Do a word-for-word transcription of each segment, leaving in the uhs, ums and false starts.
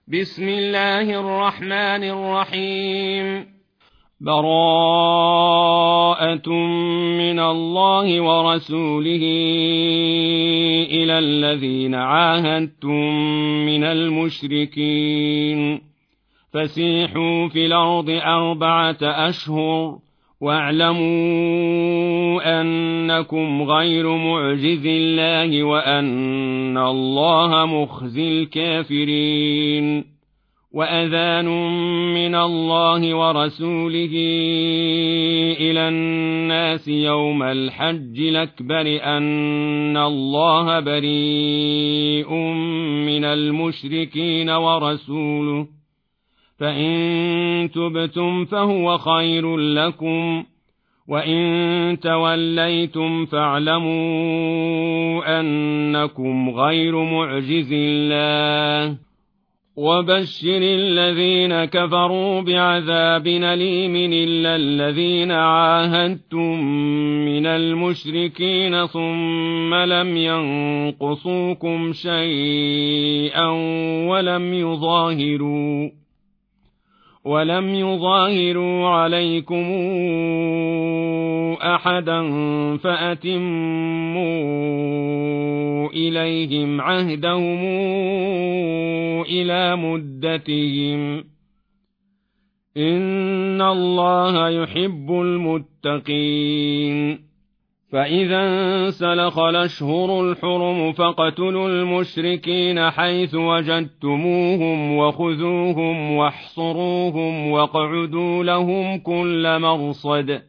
بسم الله الرحمن الرحيم. براءة من الله ورسوله إلى الذين عاهدتم من المشركين فسيحوا في الأرض أربعة أشهر واعلموا أنكم غير معجز الله وأن الله مخزي الكافرين. وأذان من الله ورسوله إلى الناس يوم الحج الأكبر أن الله بريء من المشركين ورسوله فإن تبتم فهو خير لكم وإن توليتم فاعلموا أنكم غير معجز الله وبشر الذين كفروا بعذاب أليم إلا الذين عاهدتم من المشركين ثم لم ينقصوكم شيئا ولم يظاهروا ولم يظاهروا عليكم أحدا فأتموا إليهم عهدهم إلى مدتهم إن الله يحب المتقين. فإذا انسلخ الأشهر الحرم فاقتلوا المشركين حيث وجدتموهم وخذوهم واحصروهم واقعدوا لهم كل مرصد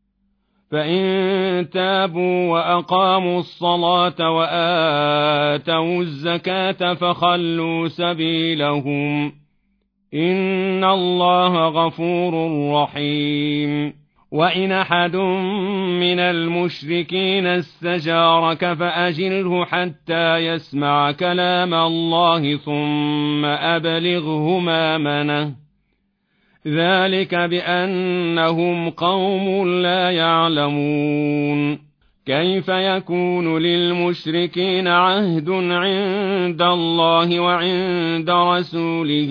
فإن تابوا وأقاموا الصلاة وآتوا الزكاة فخلوا سبيلهم إن الله غفور رحيم. وإن أحد من المشركين استجارك فأجره حتى يسمع كلام الله ثم أبلغه مأمنه ذلك بأنهم قوم لا يعلمون. كيف يكون للمشركين عهد عند الله وعند رسوله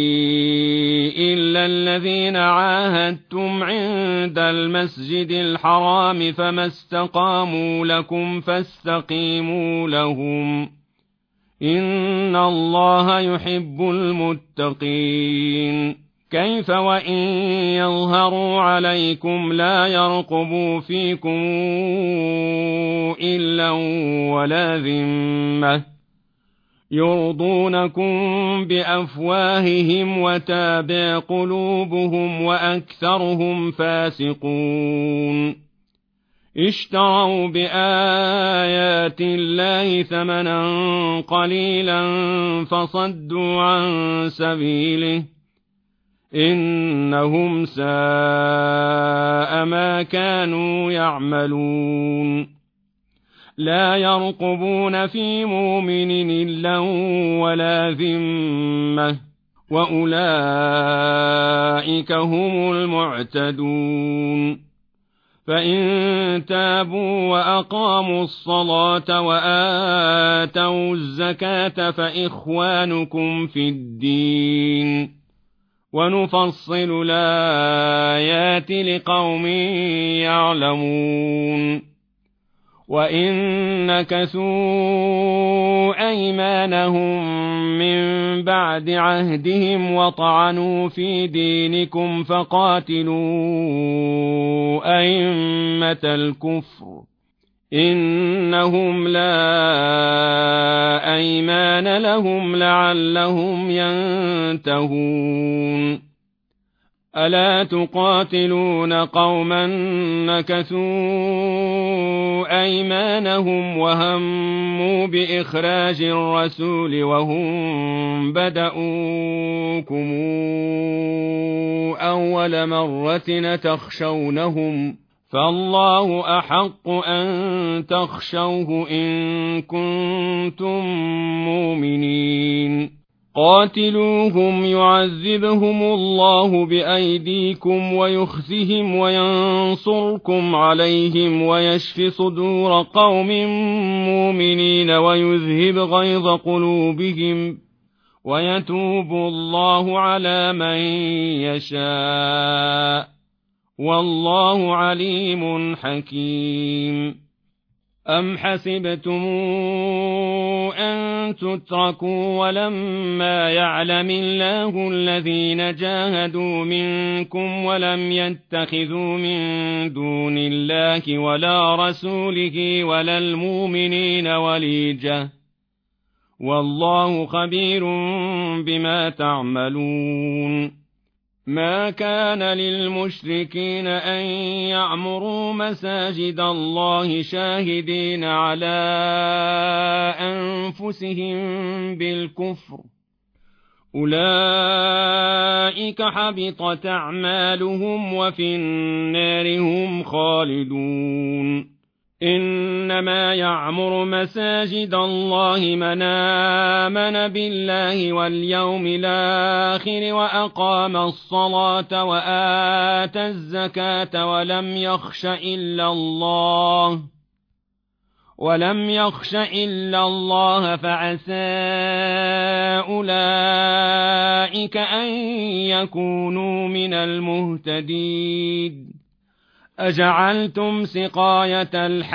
إلا الذين عاهدتم عند المسجد الحرام فما استقاموا لكم فاستقيموا لهم إن الله يحب المتقين. كيف وإن يظهروا عليكم لا يرقبوا فيكم إلا ولا ذمة يرضونكم بأفواههم وتابع قلوبهم وأكثرهم فاسقون. اشتروا بآيات الله ثمنا قليلا فصدوا عن سبيله إنهم ساء ما كانوا يعملون. لا يرقبون في مؤمن إلا ولا ذمة وأولئك هم المعتدون. فإن تابوا وأقاموا الصلاة وآتوا الزكاة فإخوانكم في الدين ونفصل الآيات لقوم يعلمون. وإن نكثوا أيمانهم من بعد عهدهم وطعنوا في دينكم فقاتلوا أئمة الكفر إنهم لا أيمان لهم لعلهم ينتهون. ألا تقاتلون قوما نكثوا أيمانهم وهموا بإخراج الرسول وهم بدؤوكم أول مرة تخشونهم فالله أحق أن تخشوه إن كنتم مؤمنين. قاتلوهم يعذبهم الله بأيديكم ويخزهم وينصركم عليهم ويشف صدور قوم مؤمنين ويذهب غيظ قلوبهم ويتوب الله على من يشاء والله عليم حكيم. أم حسبتم أن تتركوا ولما يعلم الله الذين جاهدوا منكم ولم يتخذوا من دون الله ولا رسوله ولا المؤمنين وليجة والله خبير بما تعملون. ما كان للمشركين أن يعمروا مساجد الله شاهدين على أنفسهم بالكفر أولئك حبطت أعمالهم وفي النار هم خالدون. إنما يعمر مساجد الله من آمن بالله واليوم الآخر وأقام الصلاة وآتى الزكاة ولم يخش إلا الله ولم يخش إلا الله فعسى أولئك أن يكونوا من المهتدين. أجعلتم سقاية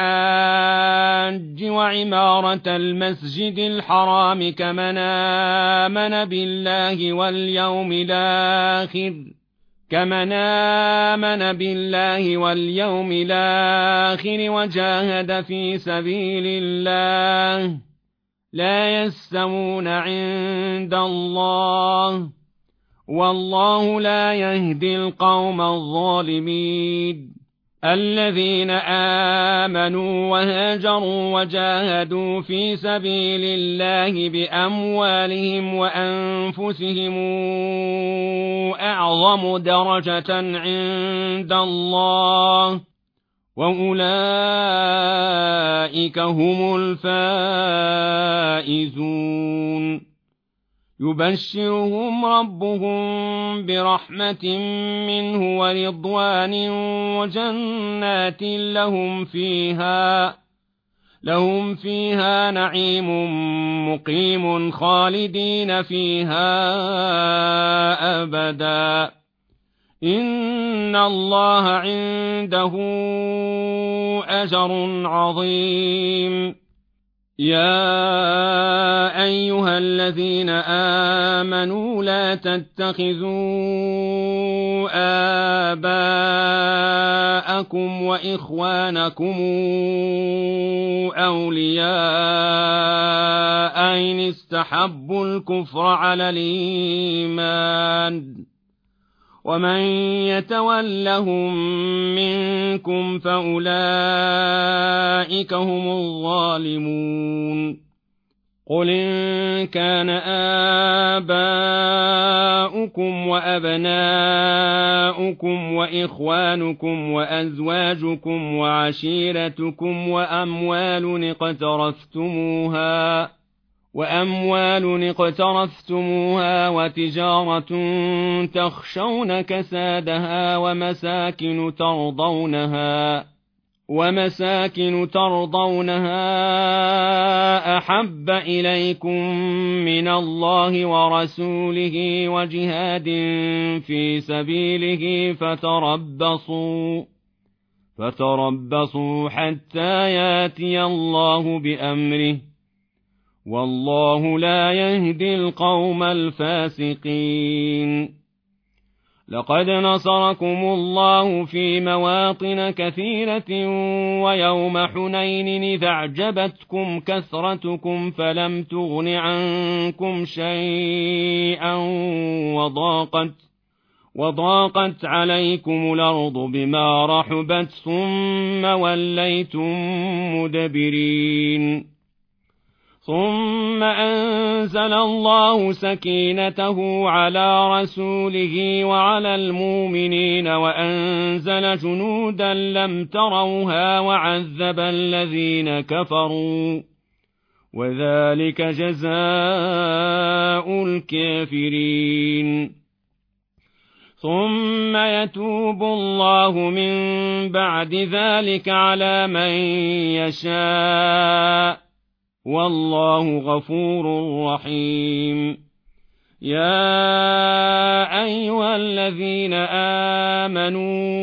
الحاج وعمارة المسجد الحرام كمن آمن بالله واليوم الآخر كمن آمن بالله واليوم الآخر وجاهد في سبيل الله لا يستوون عند الله والله لا يهدي القوم الظالمين. الذين آمنوا وهاجروا وجاهدوا في سبيل الله بأموالهم وأنفسهم أعظم درجة عند الله وأولئك هم الفائزون. يبشرهم ربهم برحمة منه ورضوان وجنات لهم فيها لهم فيها نعيم مقيم خالدين فيها أبدا إن الله عنده أجر عظيم. يا أيها الذين آمنوا لا تتخذوا آباءكم وإخوانكم أولياء إن استحبوا الكفر على الإيمان ومن يتولهم منكم فأولئك هم الظالمون. قل إن كان آباؤكم وأبناؤكم وإخوانكم وأزواجكم وعشيرتكم وأموال اقترفتموها وأموال اقترفتموها وتجارة تخشون كسادها ومساكن ترضونها ومساكن ترضونها أحب إليكم من الله ورسوله وجهاد في سبيله فتربصوا فتربصوا حتى ياتي الله بأمره والله لا يهدي القوم الفاسقين. لقد نصركم الله في مواطن كثيرة ويوم حنين إذ أعجبتكم كثرتكم فلم تغن عنكم شيئا وضاقت وضاقت عليكم الأرض بما رحبت ثم وليتم مدبرين. ثم أنزل الله سكينته على رسوله وعلى المؤمنين وأنزل جنودا لم تروها وعذب الذين كفروا وذلك جزاء الكافرين. ثم يتوب الله من بعد ذلك على من يشاء والله غفور رحيم. يا أيها الذين آمنوا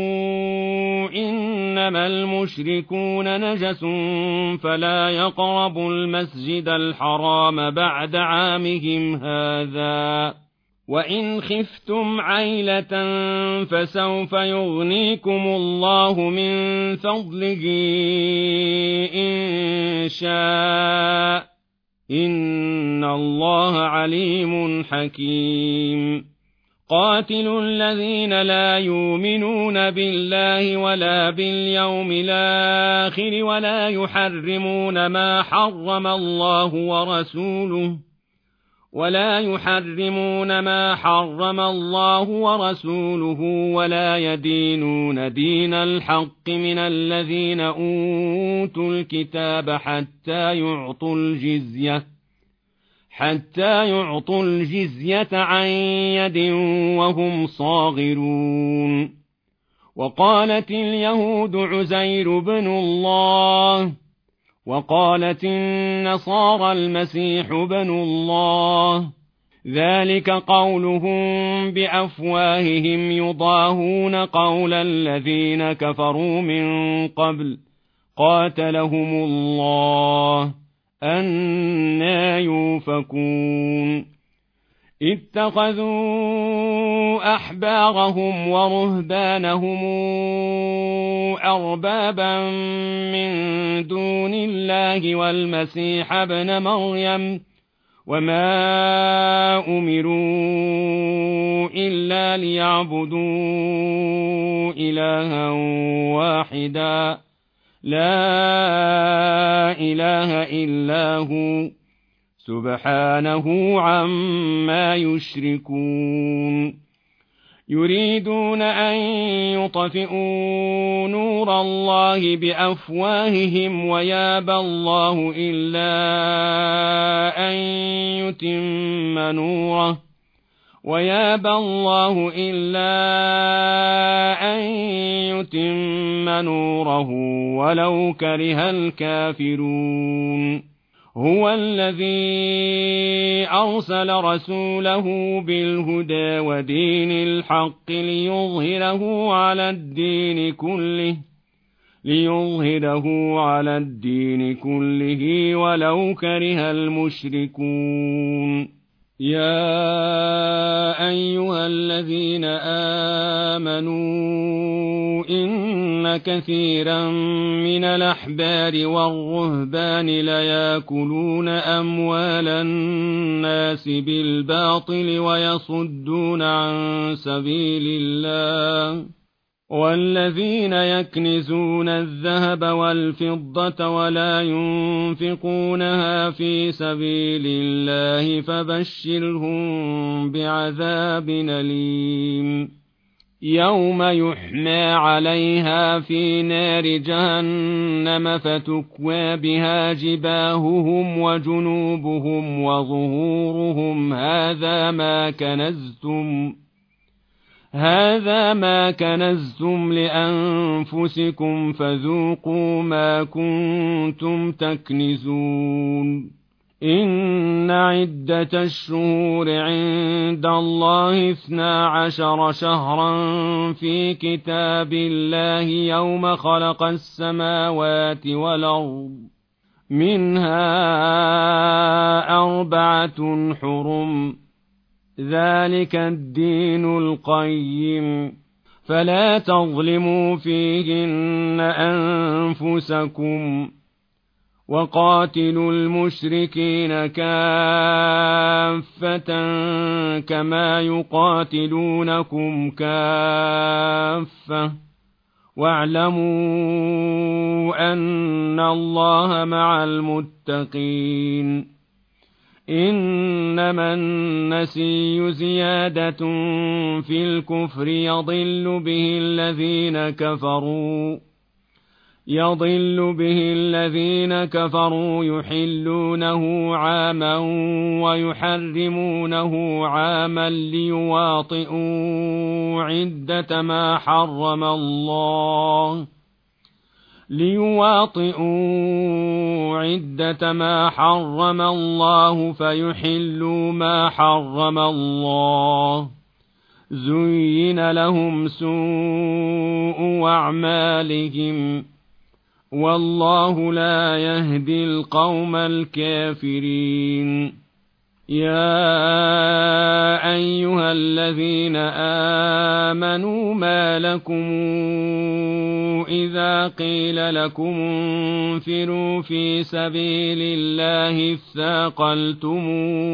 إنما المشركون نجس فلا يقربوا المسجد الحرام بعد عامهم هذا وإن خفتم عيلة فسوف يغنيكم الله من فضله إن شاء إن الله عليم حكيم قاتلوا الذين لا يؤمنون بالله ولا باليوم الآخر ولا يحرمون ما حرم الله ورسوله ولا يحرمون ما حرم الله ورسوله ولا يدينون دين الحق من الذين أوتوا الكتاب حتى يعطوا الجزية حتى يعطوا الجزية عن يد وهم صاغرون وقالت اليهود عزير بن الله وقالت النصارى المسيح بن الله ذلك قولهم بأفواههم يضاهون قول الذين كفروا من قبل قاتلهم الله أنى يؤفكون اتخذوا أحبارهم ورهبانهم أربابا من دون الله والمسيح ابن مريم وما أمروا إلا ليعبدوا إلها واحدا لا إله إلا هو سبحانه عما يشركون يريدون أن يطفئوا نور الله بأفواههم ويابى الله إلا أن يتم نوره ويابى الله إلا أن يتم نوره ولو كره الكافرون هو الذي أرسل رسوله بالهدى ودين الحق ليظهره على الدين كله ليظهره على الدين كله ولو كره المشركون يا أيها الذين آمنوا إن كثيرا من الأحبار والرهبان ليأكلون أموال الناس بالباطل ويصدون عن سبيل الله والذين يكنزون الذهب والفضة ولا ينفقونها في سبيل الله فبشرهم بعذاب أليم يوم يحمى عليها في نار جهنم فتكوى بها جباههم وجنوبهم وظهورهم هذا ما كنزتم هذا ما كنزتم لأنفسكم فذوقوا ما كنتم تكنزون إن عدة الشهور عند الله اثنا عشر شهرا في كتاب الله يوم خلق السماوات والأرض منها أربعة حرم ذلك الدين القيم فلا تظلموا فيهن أنفسكم وقاتلوا المشركين كافة كما يقاتلونكم كافة واعلموا أن الله مع المتقين إنما النسي زيادة في الكفر يضل به الذين كفروا يضل به الذين كفروا يحلونه عاما ويحرمونه عاما ليواطئوا عدة ما حرم الله ليواطئوا عدة ما حرم الله فيحلوا ما حرم الله زين لهم سوء أعمالهم والله لا يهدي القوم الكافرين. يا أيها الذين آمنوا ما لكم إذا قيل لكم انفروا في سبيل الله اثاقلتم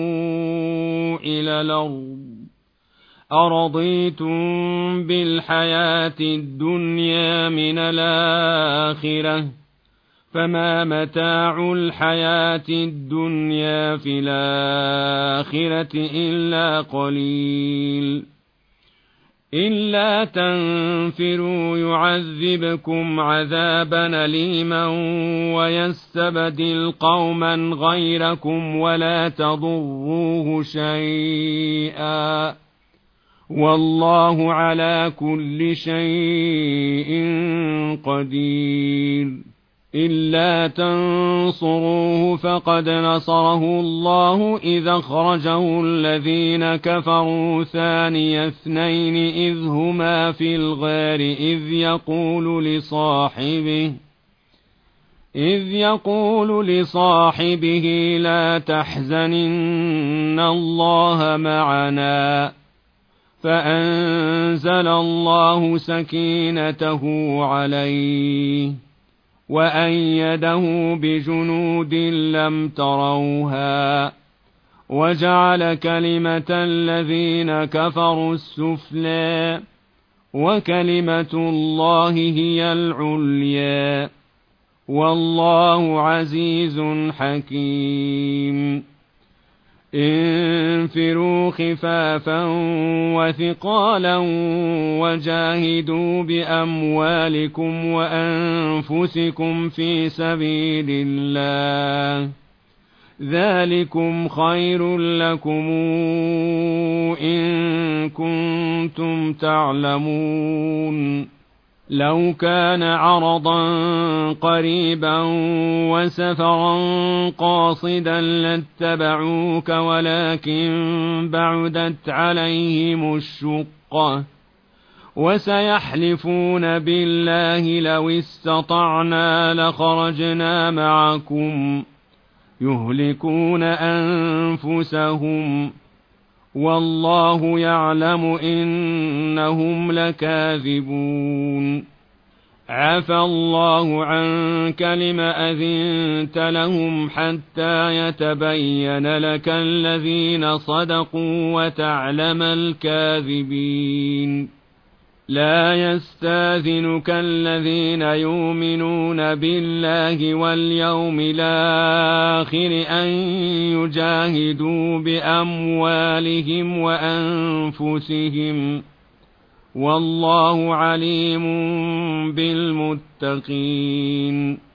إلى الأرض أرضيتم بالحياة الدنيا من الآخرة فما متاع الحياة الدنيا في الآخرة إلا قليل. إلا تنفروا يعذبكم عذابا أليما ويستبدل قوما غيركم ولا تضروه شيئا والله على كل شيء قدير. إلا تنصروه فقد نصره الله إذ أخرجه الذين كفروا ثاني اثنين إذ هما في الغار إذ يقول لصاحبه إذ يقول لصاحبه لا تحزن إن الله معنا فأنزل الله سكينته عليه وأيده بجنود لم تروها وجعل كلمة الذين كفروا السفلى وكلمة الله هي العليا والله عزيز حكيم. انفروا خفافا وثقالا وجاهدوا بأموالكم وأنفسكم في سبيل الله ذلكم خير لكم إن كنتم تعلمون. لو كان عرضا قريبا وسفرا قاصدا لاتبعوك ولكن بعدت عليهم الشقة وسيحلفون بالله لو استطعنا لخرجنا معكم يهلكون أنفسهم والله يعلم إنهم لكاذبون. عفى الله عنك لم أذنت لهم حتى يتبين لك الذين صدقوا وتعلم الكاذبين. لا يستاذنك الذين يؤمنون بالله واليوم الآخر أن يجاهدوا بأموالهم وأنفسهم والله عليم بالمتقين.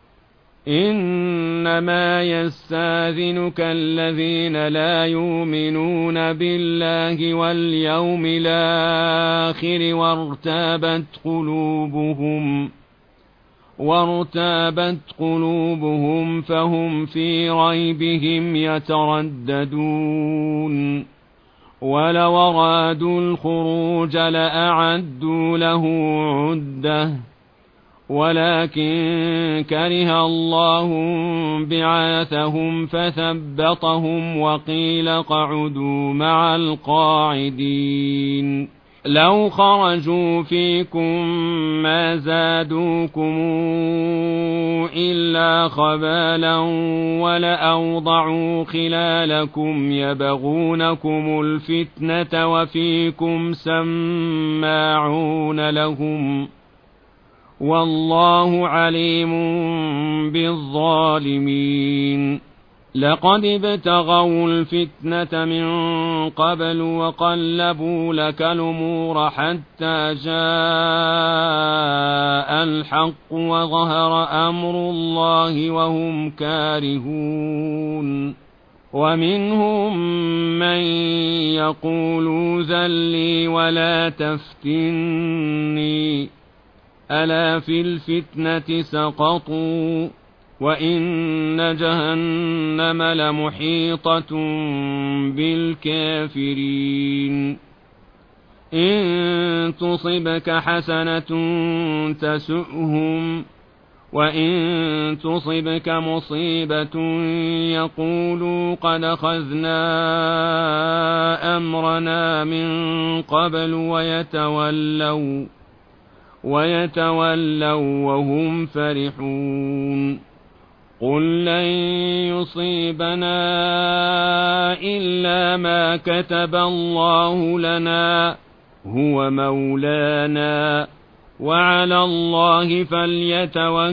إنما يستاذنك الذين لا يؤمنون بالله واليوم الآخر وارتابت قلوبهم وارتابت قلوبهم فهم في ريبهم يترددون. ولو أرادوا الخروج لأعدوا له عدة ولكن كره الله بعاثهم فثبطهم وقيل اقعدوا مع القاعدين. لو خرجوا فيكم ما زادوكم إلا خبالا ولأوضعوا خلالكم يبغونكم الفتنة وفيكم سماعون لهم والله عليم بالظالمين. لقد ابتغوا الفتنة من قبل وقلبوا لك الأمور حتى جاء الحق وظهر أمر الله وهم كارهون. ومنهم من يقول ذل لي ولا تفتني ألا في الفتنة سقطوا وإن جهنم لمحيطة بالكافرين إن تصبك حسنة تسؤهم وإن تصبك مصيبة يقولوا قد أخذنا أمرنا من قبل ويتولوا ويتولوا وهم فرحون قل لن يصيبنا إلا ما كتب الله لنا هو مولانا وعلى الله فليتوكل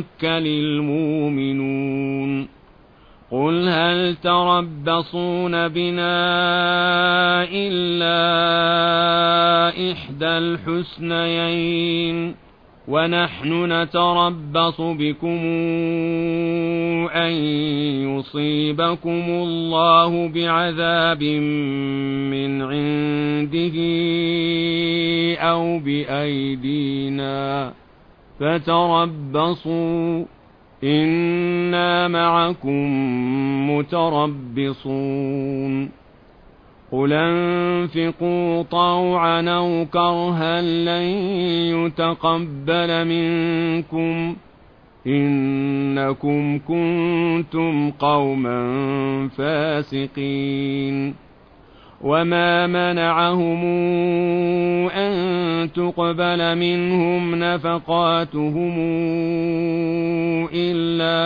المؤمنون قل هل تربصون بنا إلا إحدى الحسنيين ونحن نتربص بكم أن يصيبكم الله بعذاب من عنده أو بأيدينا فتربصوا إنا معكم متربصون قل انفقوا طوعا أو كرها لن يتقبل منكم إنكم كنتم قوما فاسقين وما منعهم أن تقبل منهم نفقاتهم إلا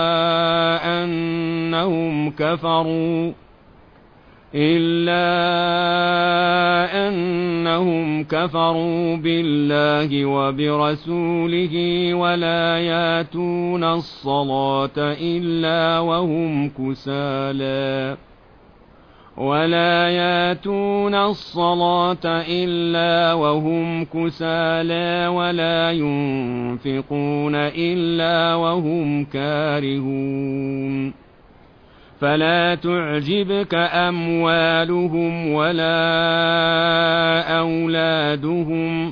أنهم كفروا إلا أنهم كفروا بالله وبرسوله ولا ياتون الصلاة إلا وهم كسالى ولا ياتون الصلاة إلا وهم كسالى ولا ينفقون إلا وهم كارهون فلا تعجبك أموالهم ولا أولادهم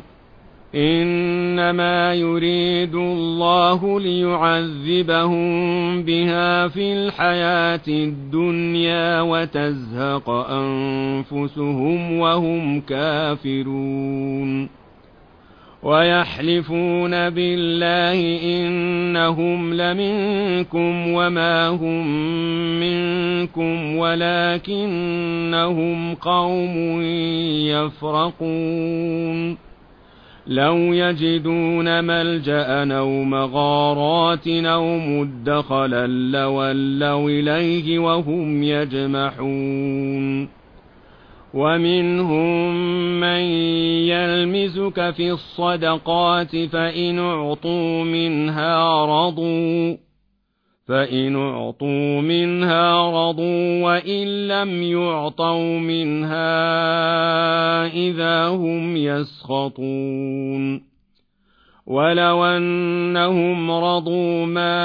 إنما يريد الله ليعذبهم بها في الحياة الدنيا وتزهق أنفسهم وهم كافرون ويحلفون بالله إنهم لمنكم وما هم منكم ولكنهم قوم يفرقون لو يجدون ملجأ أو مغارات أو مدخلا لولوا إليه وهم يجمحون ومنهم من يلمزك في الصدقات فإن أعطوا منها رضوا فإن أعطوا منها رضوا وإن لم يعطوا منها إذا هم يسخطون ولو أنهم رضوا ما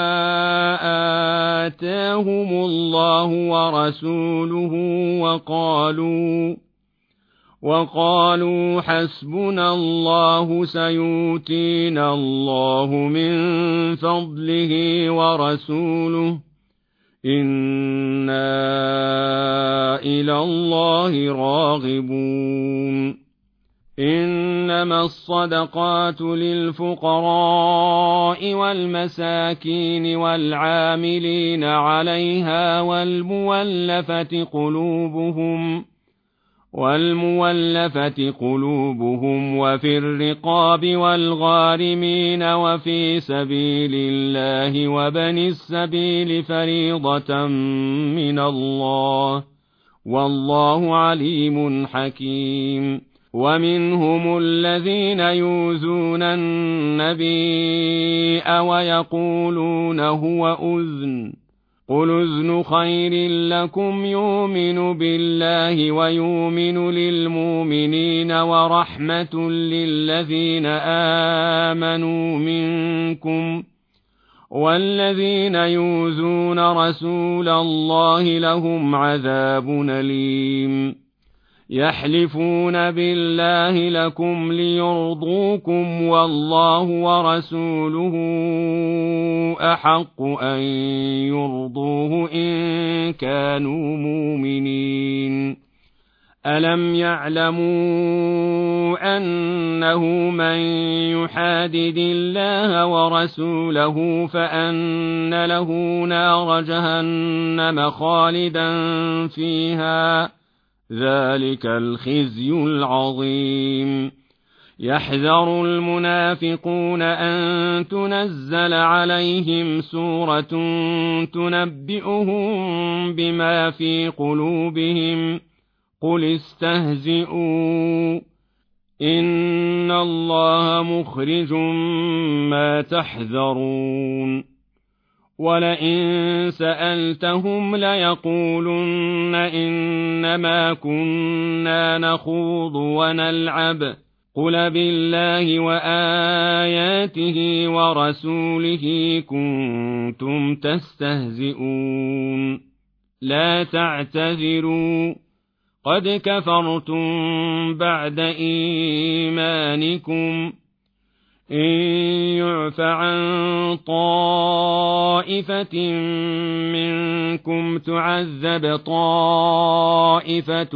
آتاهم الله ورسوله وقالوا وقالوا حسبنا الله سيؤتينا الله من فضله ورسوله إنا إلى الله راغبون إنما الصدقات للفقراء والمساكين والعاملين عليها والمولفة قلوبهم والمولفة قلوبهم وفي الرقاب والغارمين وفي سبيل الله وابن السبيل فريضة من الله والله عليم حكيم ومنهم الذين يؤذون النبي ويقولون هو أذن قل أذن خير لكم يؤمن بالله ويؤمن للمؤمنين ورحمة للذين آمنوا منكم والذين يؤذون رسول الله لهم عذاب أليم يحلفون بالله لكم ليرضوكم والله ورسوله أحق أن يرضوه إن كانوا مؤمنين ألم يعلموا أنه من يحادد الله ورسوله فأن له نار جهنم خالدا فيها ذلك الخزي العظيم يحذر المنافقون أن تنزل عليهم سورة تنبئهم بما في قلوبهم قل استهزئوا إن الله مخرج ما تحذرون ولئن سألتهم ليقولن إنما كنا نخوض ونلعب قل بالله وآياته ورسوله كنتم تستهزئون لا تعتذروا قد كفرتم بعد إيمانكم إن يعف عن طائفة منكم تعذب طائفة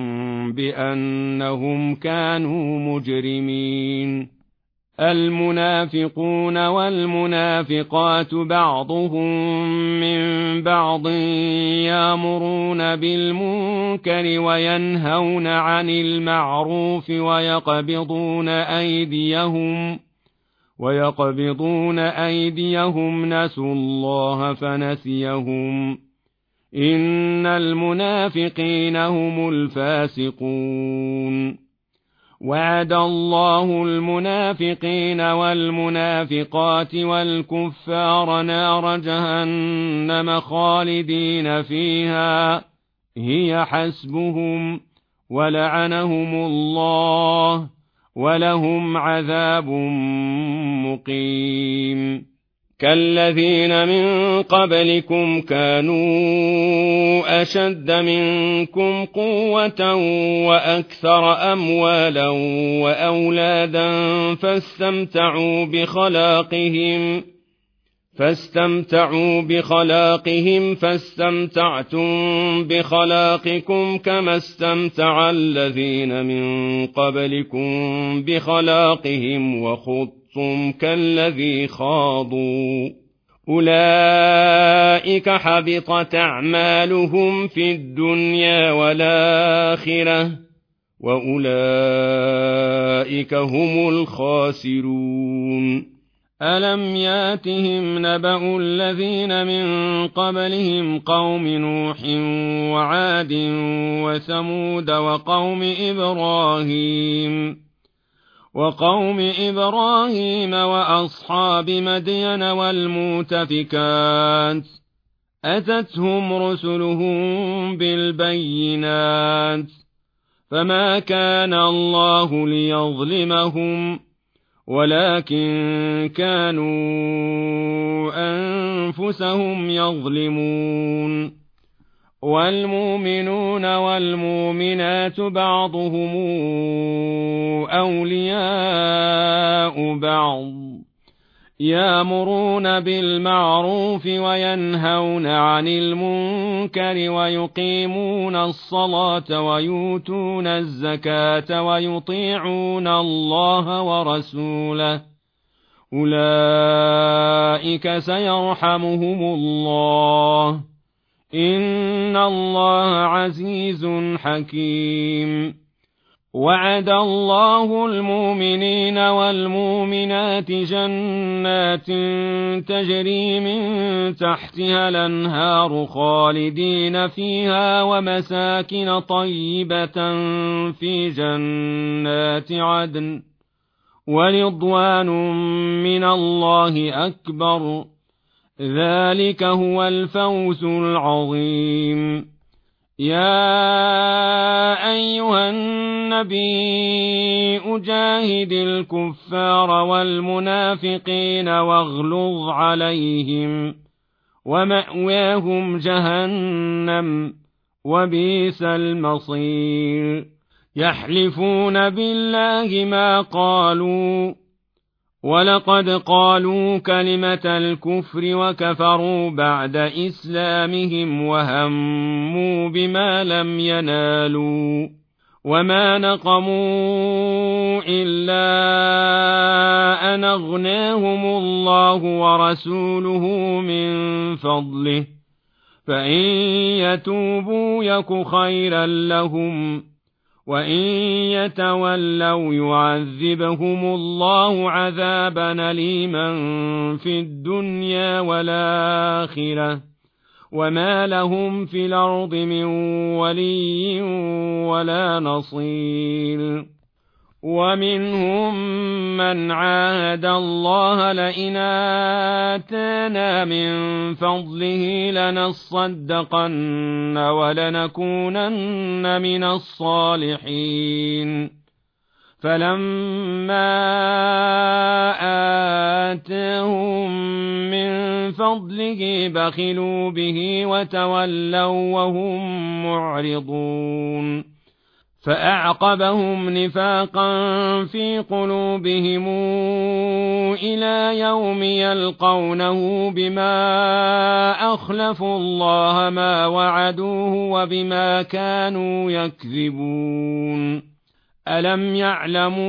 بأنهم كانوا مجرمين المنافقون والمنافقات بعضهم من بعض يأمرون بالمنكر وينهون عن المعروف ويقبضون أيديهم ويقبضون أيديهم نسوا الله فنسيهم إن المنافقين هم الفاسقون وعد الله المنافقين والمنافقات والكفار نار جهنم خالدين فيها هي حسبهم ولعنهم الله ولهم عذاب مقيم كالذين من قبلكم كانوا أشد منكم قوة وأكثر أموالا وأولادا فاستمتعوا بخلاقهم فاستمتعوا بخلاقهم فاستمتعتم بخلاقكم كما استمتع الذين من قبلكم بخلاقهم وخضتم كالذي خاضوا أولئك حبطت أعمالهم في الدنيا والآخرة وأولئك هم الخاسرون ألم ياتهم نبأ الذين من قبلهم قوم نوح وعاد وثمود وقوم إبراهيم وقوم إبراهيم وأصحاب مدين والمؤتفكات أتتهم رسلهم بالبينات فما كان الله ليظلمهم ولكن كانوا أنفسهم يظلمون والمؤمنون والمؤمنات بعضهم أولياء بعض يأمرون بالمعروف وينهون عن المنكر ويقيمون الصلاة ويؤتون الزكاة ويطيعون الله ورسوله أولئك سيرحمهم الله إن الله عزيز حكيم وعد الله المؤمنين والمؤمنات جنات تجري من تحتها الأنهار خالدين فيها ومساكن طيبة في جنات عدن ورضوان من الله أكبر ذلك هو الفوز العظيم يا أيها النبي أجاهد الكفار والمنافقين واغلظ عليهم ومأواهم جهنم وبئس المصير يحلفون بالله ما قالوا ولقد قالوا كلمة الكفر وكفروا بعد إسلامهم وهموا بما لم ينالوا وما نقموا إلا أن أغناهم الله ورسوله من فضله فإن يتوبوا يك خيرا لهم وإن يتولوا يعذبهم الله عذابا أليما في الدنيا والآخرة وما لهم في الأرض من ولي ولا نصير ومنهم من عاهد الله لئن آتانا من فضله لنصدقن ولنكونن من الصالحين فلما آتاهم من فضله بخلوا به وتولوا وهم معرضون فأعقبهم نفاقا في قلوبهم إلى يوم يلقونه بما أخلفوا الله ما وعدوه وبما كانوا يكذبون ألم يعلموا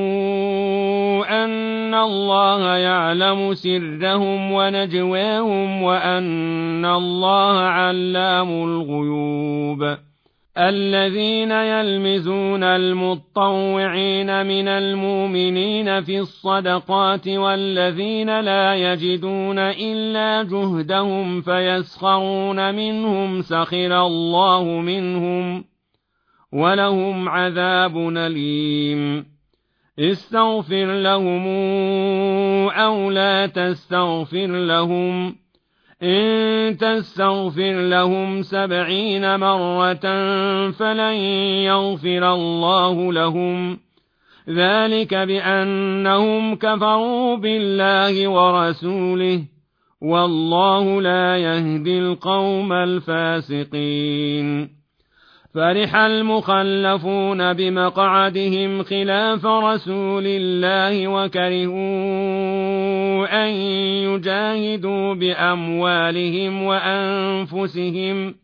أن الله يعلم سرهم ونجواهم وأن الله علام الغيوب الذين يلمزون المطوعين من المؤمنين في الصدقات والذين لا يجدون إلا جهدهم فيسخرون منهم سخر الله منهم ولهم عذاب أليم استغفر لهم أو لا تستغفر لهم إن تستغفر لهم سبعين مرة فلن يغفر الله لهم ذلك بأنهم كفروا بالله ورسوله والله لا يهدي القوم الفاسقين فرح المخلفون بمقعدهم خلاف رسول الله وكرهوا أن يجاهدوا بأموالهم وأنفسهم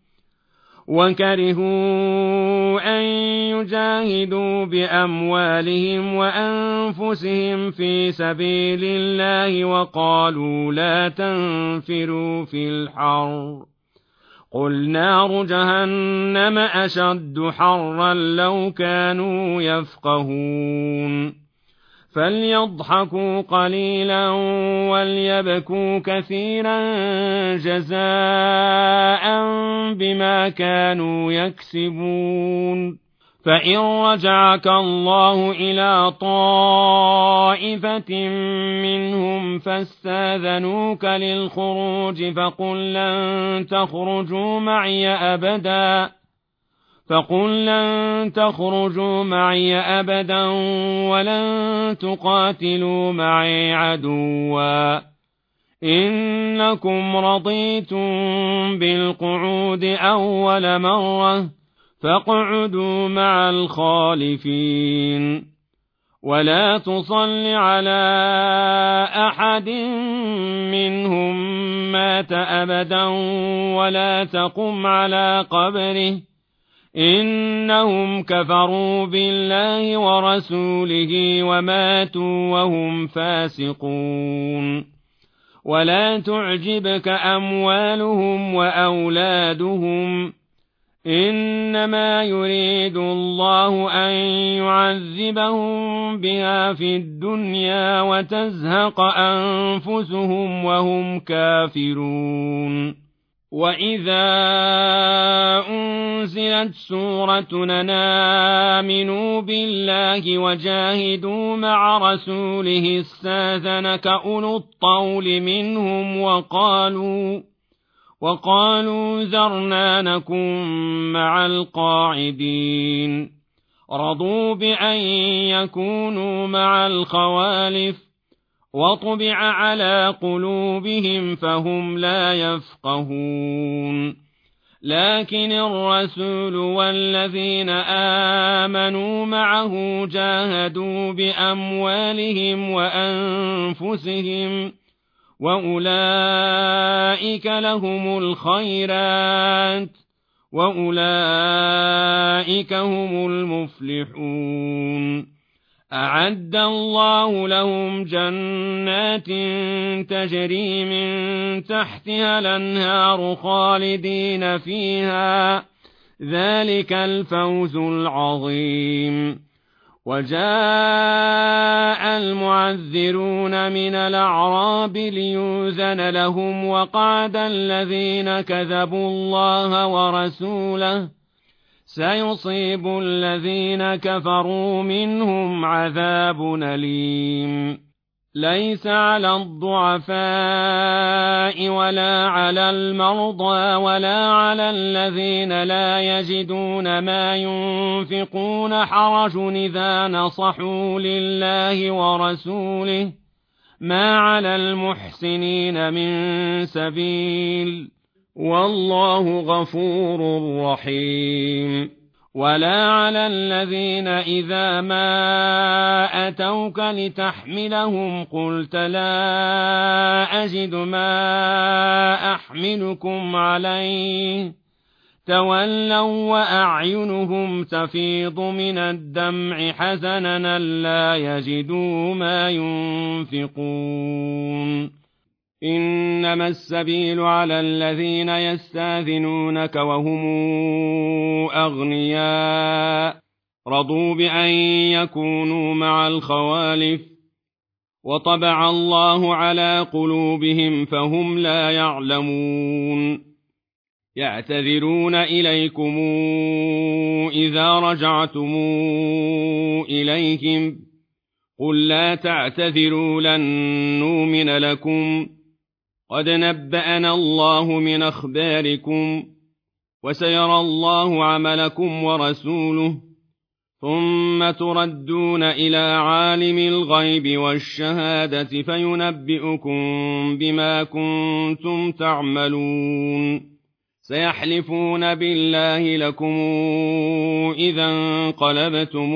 وكرهوا أن يجاهدوا بأموالهم وأنفسهم في سبيل الله وقالوا لا تنفروا في الحر قل نار جهنم أشد حرا لو كانوا يفقهون فليضحكوا قليلا وليبكوا كثيرا جزاء بما كانوا يكسبون فإن رجعك الله إلى طائفة منهم فاستاذنوك للخروج فقل لن تخرجوا معي أبدا فقل لن تخرجوا معي أبدا ولن تقاتلوا معي عدوا إنكم رضيتم بالقعود أول مرة فاقعدوا مع الخالفين ولا تصل على أحد منهم مات أبدا ولا تقم على قبره إنهم كفروا بالله ورسوله وماتوا وهم فاسقون ولا تعجبك أموالهم وأولادهم إنما يريد الله أن يعذبهم بها في الدنيا وتزهق أنفسهم وهم كافرون وإذا أنزلت سورة أن آمنوا بالله وجاهدوا مع رسوله استاذنك أولو الطول منهم وقالوا وقالوا ذرنا نكن مع القاعدين رضوا بأن يكونوا مع الخوالف وطبع على قلوبهم فهم لا يفقهون لكن الرسول والذين آمنوا معه جاهدوا بأموالهم وأنفسهم وأولئك لهم الخيرات وأولئك هم المفلحون أعد الله لهم جنات تجري من تحتها الأنهار خالدين فيها ذلك الفوز العظيم. وجاء المعذرون من الأعراب ليؤذن لهم وقعد الذين كذبوا الله ورسوله سيصيب الذين كفروا منهم عذاب أليم. ليس على الضعفاء ولا على المرضى ولا على الذين لا يجدون ما ينفقون حرج إذا نصحوا لله ورسوله ما على المحسنين من سبيل والله غفور رحيم. ولا على الذين إذا ما أتوك لتحملهم قلت لا أجد ما أحملكم عليه تولوا وأعينهم تفيض من الدمع حزنا لا يجدوا ما ينفقون. إنما السبيل على الذين يستاذنونك وهم أغنياء رضوا بأن يكونوا مع الخوالف وطبع الله على قلوبهم فهم لا يعلمون. يعتذرون إليكم إذا رجعتم إليهم قل لا تعتذروا لن نؤمن لكم قد نبأنا الله من أخباركم وسيرى الله عملكم ورسوله ثم تردون إلى عالم الغيب والشهادة فينبئكم بما كنتم تعملون. سيحلفون بالله لكم إذا انقلبتم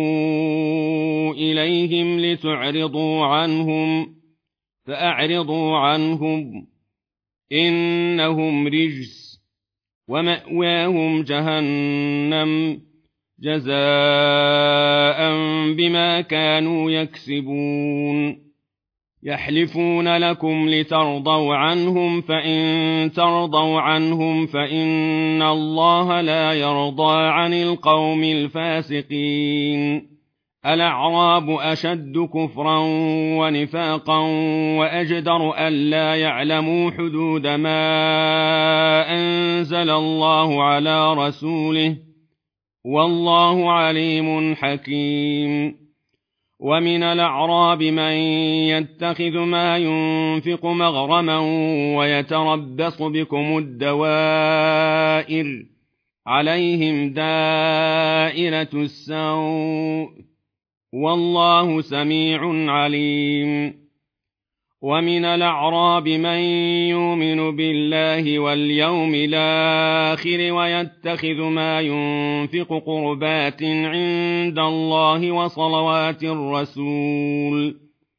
إليهم لتعرضوا عنهم فأعرضوا عنهم إنهم رجس ومأواهم جهنم جزاء بما كانوا يكسبون. يحلفون لكم لترضوا عنهم فإن ترضوا عنهم فإن الله لا يرضى عن القوم الفاسقين. الأعراب أشد كفرا ونفاقا وأجدر ألا يعلموا حدود ما أنزل الله على رسوله والله عليم حكيم. ومن الأعراب من يتخذ ما ينفق مغرما ويتربص بكم الدوائر عليهم دائرة السوء والله سميع عليم. ومن الأعراب من يؤمن بالله واليوم الآخر ويتخذ ما ينفق قربات عند الله وصلوات الرسول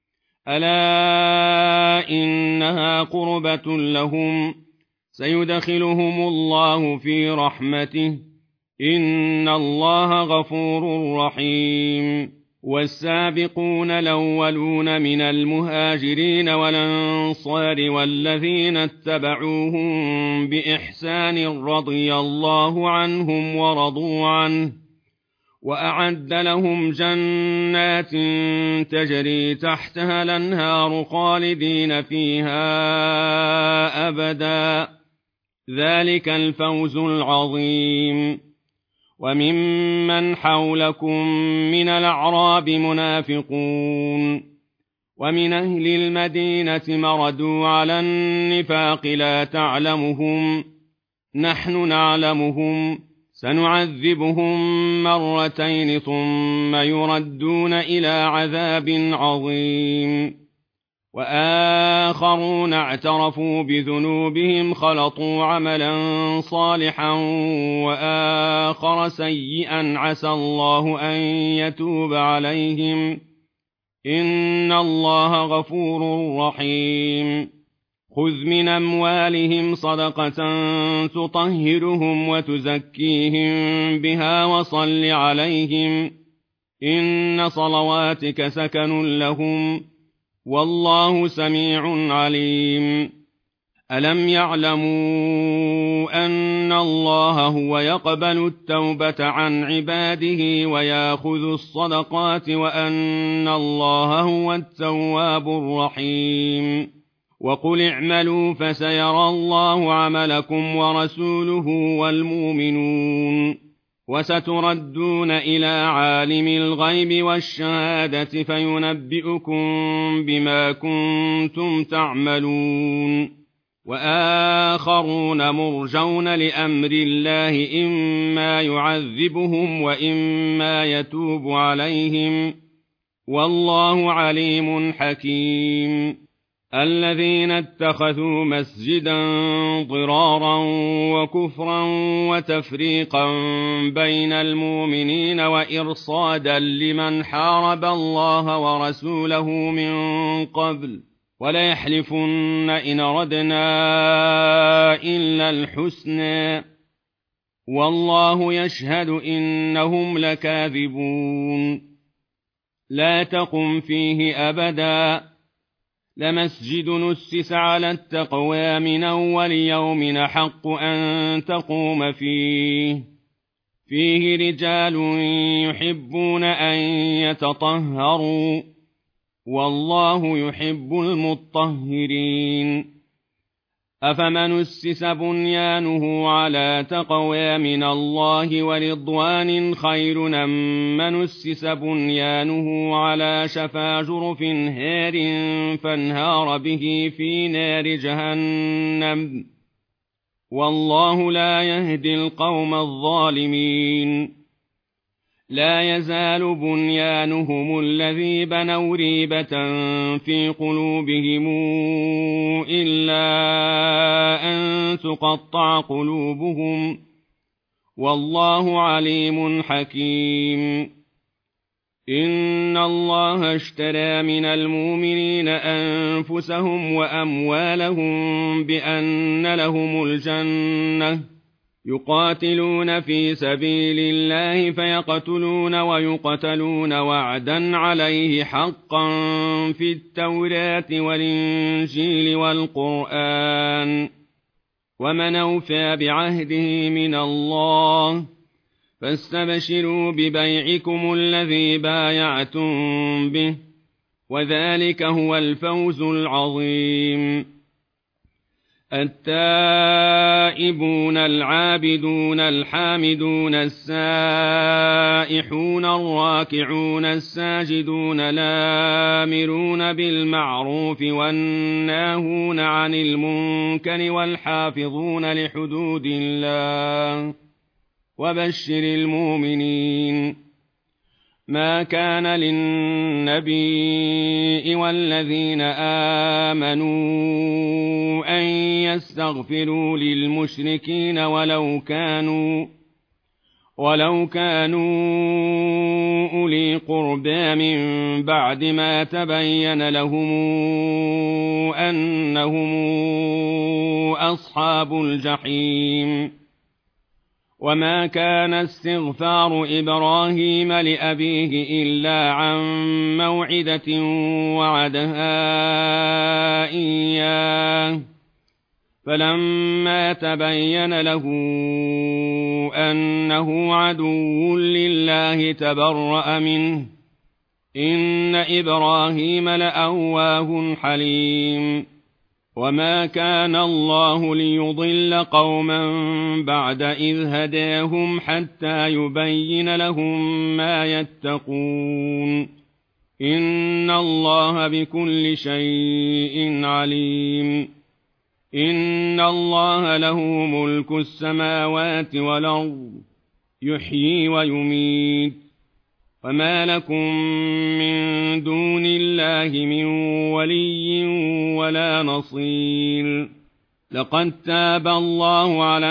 ألا إنها قربة لهم سيدخلهم الله في رحمته إن الله غفور رحيم. والسابقون الأولون من المهاجرين والأنصار والذين اتبعوهم بإحسان رضي الله عنهم ورضوا عنه وأعد لهم جنات تجري تحتها الأنهار خالدين فيها أبدا ذلك الفوز العظيم. وممن حولكم من الأعراب منافقون ومن أهل المدينة مردوا على النفاق لا تعلمهم نحن نعلمهم سنعذبهم مرتين ثم يردون إلى عذاب عظيم. وآخرون اعترفوا بذنوبهم خلطوا عملا صالحا وآخر سيئا عسى الله أن يتوب عليهم إن الله غفور رحيم خذ من أموالهم صدقة تطهرهم وتزكيهم بها وصل عليهم إن صلواتك سكن لهم والله سميع عليم ألم يعلموا أن الله هو يقبل التوبة عن عباده ويأخذ الصدقات وأن الله هو التواب الرحيم وقل اعملوا فسيرى الله عملكم ورسوله والمؤمنون وستردون إلى عالم الغيب والشهادة فينبئكم بما كنتم تعملون وآخرون مرجون لأمر الله إما يعذبهم وإما يتوب عليهم والله عليم حكيم الذين اتخذوا مسجدا ضرارا وكفرا وتفريقا بين المؤمنين وإرصادا لمن حارب الله ورسوله من قبل وليحلفن إن ردنا إلا الحسنى والله يشهد إنهم لكاذبون لا تقم فيه أبدا لمسجد نسس على التقوى من أول يوم أحق أن تقوم فيه فيه رجال يحبون أن يتطهروا والله يحب المطهرين أفمن أسس بنيانه على تقوى من الله ورضوان خير أم من أسس بنيانه على شفا جرف هار فانهار به في نار جهنم والله لا يهدي القوم الظالمين لا يزال بنيانهم الذي بنوا ريبة في قلوبهم إلا أن تقطع قلوبهم والله عليم حكيم إن الله اشترى من المؤمنين أنفسهم وأموالهم بأن لهم الجنة يقاتلون في سبيل الله فيقتلون ويقتلون وعدا عليه حقا في التوراة والإنجيل والقرآن ومن أوفى بعهده من الله فاستبشروا ببيعكم الذي بايعتم به وذلك هو الفوز العظيم التائبون العابدون الحامدون السائحون الراكعون الساجدون الآمرون بالمعروف والناهون عن المنكر والحافظون لحدود الله وبشر المؤمنين ما كان للنبي والذين آمنوا أن يستغفروا للمشركين ولو كانوا ولو كانوا أولي قربى من بعد ما تبين لهم أنهم أصحاب الجحيم وما كان استغفار إبراهيم لأبيه إلا عن موعدة وعدها إياه فلما تبين له أنه عدو لله تبرأ منه إن إبراهيم لأواه حليم وما كان الله ليضل قوما بعد إذ هداهم حتى يبين لهم ما يتقون إن الله بكل شيء عليم إن الله له ملك السماوات والأرض يحيي ويميت وما لكم من دون الله من ولي ولا نصير. لقد تاب الله على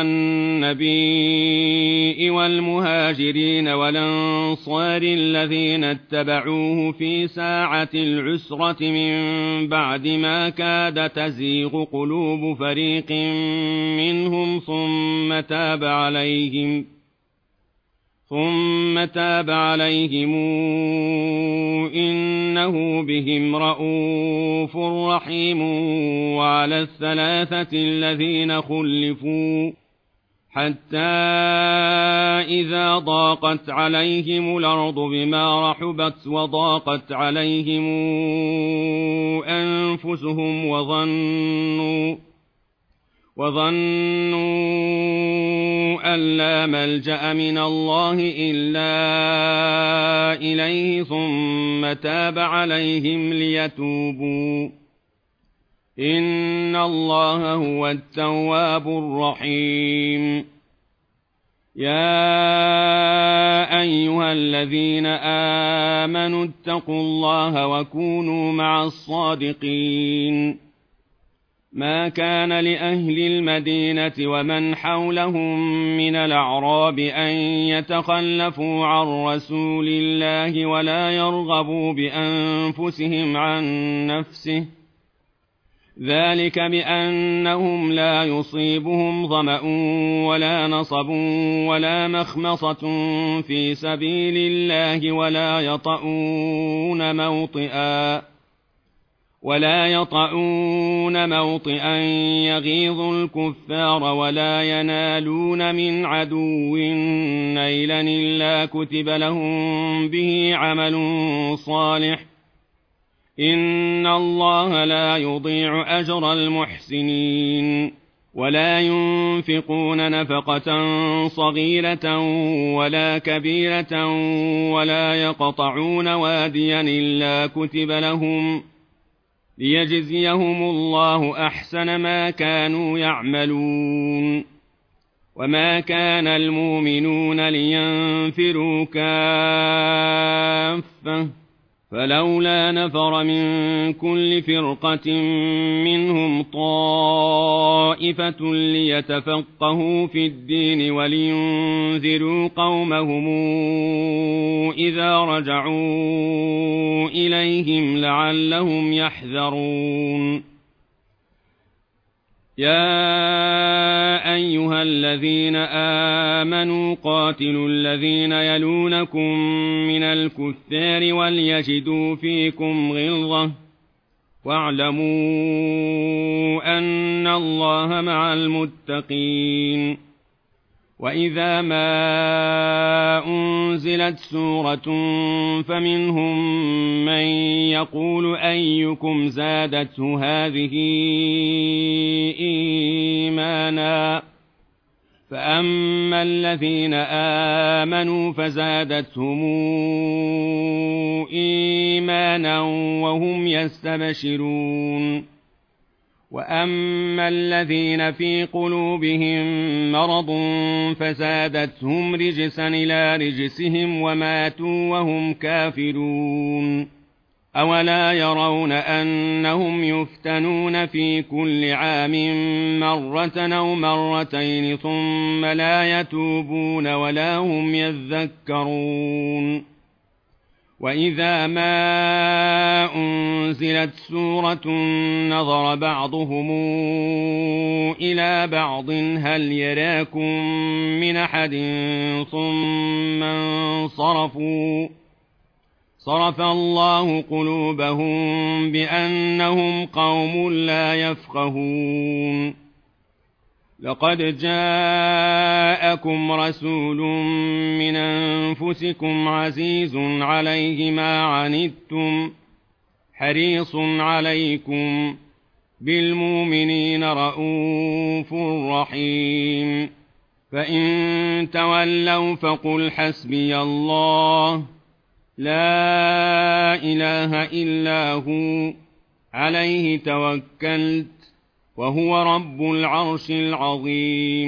النبي والمهاجرين والأنصار الذين اتبعوه في ساعة العسرة من بعد ما كاد تزيغ قلوب فريق منهم ثم تاب عليهم ثم تاب عليهم إنه بهم رءوف رحيم. وعلى الثلاثة الذين خلفوا حتى إذا ضاقت عليهم الأرض بما رحبت وضاقت عليهم أنفسهم وظنوا وظنوا أن لا ملجأ من الله إلا إليه ثم تاب عليهم ليتوبوا إن الله هو التواب الرحيم. يا أيها الذين آمنوا اتقوا الله وكونوا مع الصادقين. ما كان لأهل المدينة ومن حولهم من الأعراب أن يتخلفوا عن رسول الله ولا يرغبوا بأنفسهم عن نفسه، ذلك بأنهم لا يصيبهم ظمأ ولا نصب ولا مخمصة في سبيل الله ولا يطؤون موطئا ولا يطؤون موطئا يغيظ الكفار ولا ينالون من عدو نيلا إلا كتب لهم به عمل صالح إن الله لا يضيع أجر المحسنين. ولا ينفقون نفقة صغيرة ولا كبيرة ولا يقطعون واديا إلا كتب لهم ليجزيهم الله أحسن ما كانوا يعملون. وما كان المؤمنون لينفروا كافة فلولا نفر من كل فرقة منهم طائفة ليتفقهوا في الدين ولينذروا قومهم إذا رجعوا إليهم لعلهم يحذرون. يا أيها الذين آمنوا قاتلوا الذين يلونكم من الكفار وليجدوا فيكم غلظة واعلموا أن الله مع المتقين. وإذا ما أنزلت سورة فمنهم من يقول أيكم زادته هذه إيمانا فأما الذين آمنوا فزادتهم إيمانا وهم يستبشرون. وأما الذين في قلوبهم مرض فزادتهم رجسا إلى رجسهم وماتوا وهم كافرون. أولا يرون أنهم يفتنون في كل عام مرة أو مرتين ثم لا يتوبون ولا هم يذكرون. وإذا ما أنزلت سورة نظر بعضهم إلى بعض هل يراكم من أحد ثم انصرفوا صرف الله قلوبهم بأنهم قوم لا يفقهون. لقد جاءكم رسول من أنفسكم عزيز عليه ما عنتم حريص عليكم بالمؤمنين رءوف رحيم. فإن تولوا فقل حسبي الله لا إله إلا هو عليه توكلت وهو رب العرش العظيم.